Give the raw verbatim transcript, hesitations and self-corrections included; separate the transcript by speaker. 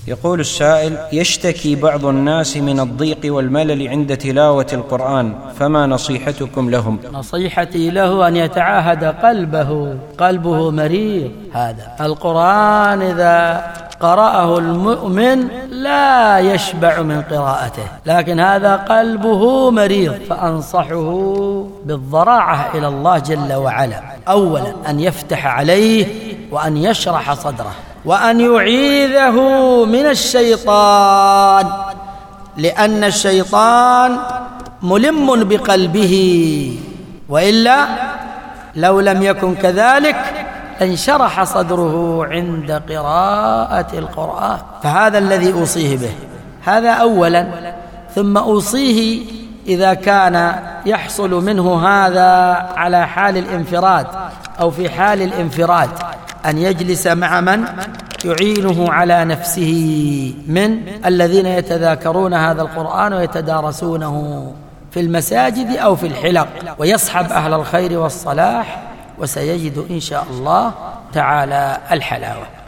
Speaker 1: يقول السائل: يشتكي بعض الناس من الضيق والملل عند تلاوة القرآن، فما نصيحتكم لهم؟
Speaker 2: نصيحتي له أن يتعاهد قلبه، قلبه مريض. هذا القرآن إذا قرأه المؤمن لا يشبع من قراءته، لكن هذا قلبه مريض، فأنصحه بالضراعة إلى الله جل وعلا. أولا أن يفتح عليه وأن يشرح صدره، وأن يعيذه من الشيطان، لأن الشيطان ملم بقلبه، وإلا لو لم يكن كذلك انشرح صدره عند قراءة القرآن. فهذا الذي أوصيه به، هذا أولا. ثم أوصيه إذا كان يحصل منه هذا على حال الانفراد أو في حال الانفراد أن يجلس مع من يعينه على نفسه من الذين يتذاكرون هذا القرآن ويتدارسونه في المساجد أو في الحلق، ويصحب أهل الخير والصلاح، وسيجد إن شاء الله تعالى الحلاوة.